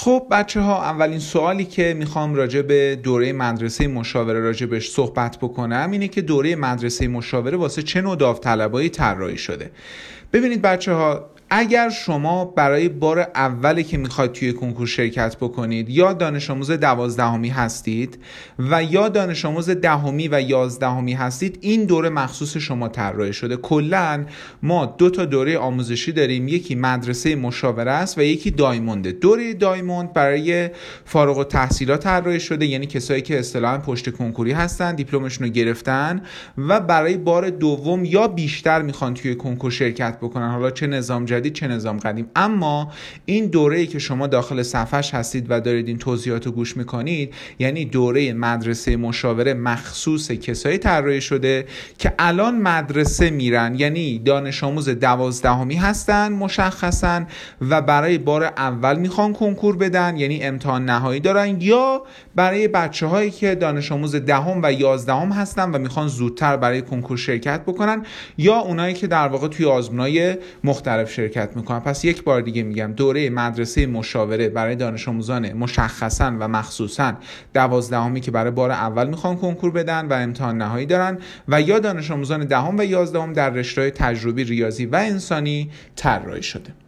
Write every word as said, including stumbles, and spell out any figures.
خب بچه ها، اولین سوالی که میخوام راجع به دوره مدرسه مشاوره راجع بهش صحبت بکنم اینه که دوره مدرسه مشاوره واسه چه نوع داوطلبایی طراحی شده. ببینید بچه ها، اگر شما برای بار اولی که میخواید توی کنکور شرکت بکنید یا دانش آموز دوازدهمی هستید و یا دانش آموز دهمی و یازدهمی هستید، این دوره مخصوص شما طراحی شده. کلاً ما دو تا دوره آموزشی داریم، یکی مدرسه مشاوره است و یکی دایمونده. دوره دایموند برای فارغ التحصیلات طراحی شده، یعنی کسایی که اصطلاحاً پشت کنکوری هستن، دیپلمشون رو گرفتن و برای بار دوم یا بیشتر میخوان توی کنکور شرکت بکنن، حالا چه نظام جدید چه نظام قدیم. اما این دوره‌ای که شما داخل صفحش هستید و دارید این توضیحات رو گوش میکنید، یعنی دوره مدرسه مشاوره مخصوص کسایی طراحی شده که الان مدرسه میرن، یعنی دانش آموز دوازدهمی هستن مشخصا و برای بار اول میخوان کنکور بدن، یعنی امتحان نهایی دارن، یا برای بچه هایی که دانش آموز دهم و یازدهم هستن و میخوان زودتر برای کنکور شرکت بکنن، یا اونایی که در واقع توی آزمونای مختلف شرکت میکنن. پس یک بار دیگه میگم، دوره مدرسه مشاوره برای دانش آموزان مشخصا و مخصوصا دوازدهمی که برای بار اول میخوان کنکور بدن و امتحان نهایی دارن، و یا دانش آموزان دهم و یازدهم در رشته‌های تجربی ریاضی و انسانی طراحی شده.